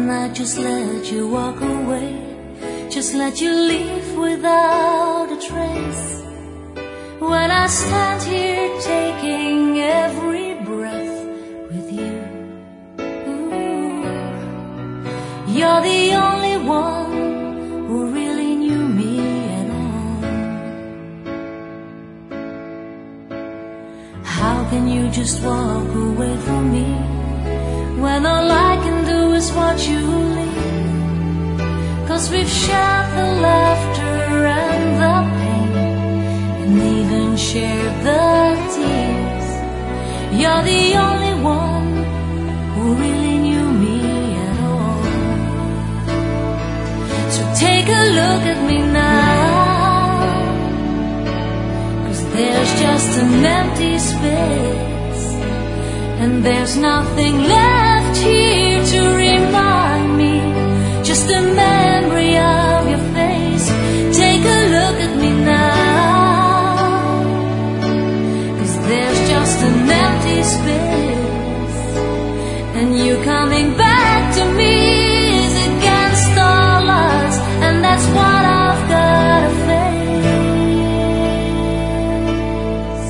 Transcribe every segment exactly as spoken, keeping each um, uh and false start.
And I just let you walk away, just let you leave without a trace. When I stand here taking every breath with you, ooh, you're the only one who really knew me at all. How can you just walk away from me when all I can do is watch you leave? 'Cause we've shared the laughter and the pain, and even shared the tears. You're the only one who really knew me at all. So take a look at me now, 'cause there's just an empty space, and there's nothing left here to remind me, just a memory of your face. Take a look at me now, 'cause there's just an empty space, and you coming back to me is against all odds, and that's what I've gotta face.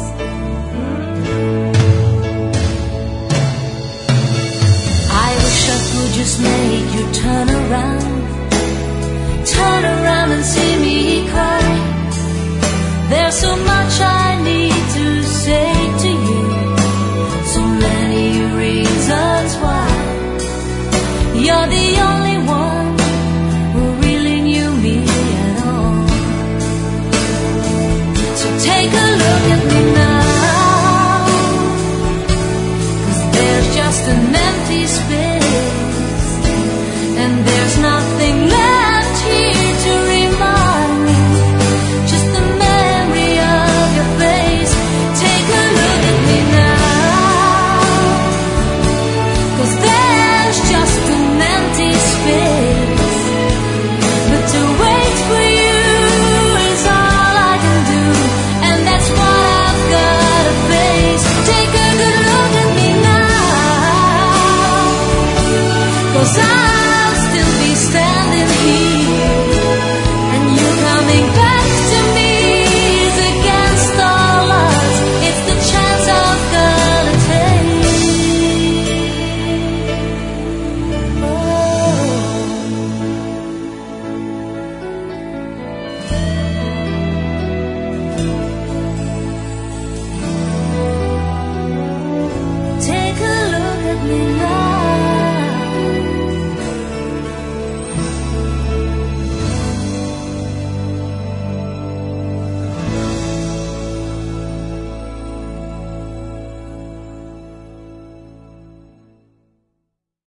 I wish I could just make you turn around, turn around and see me cry. There's so much I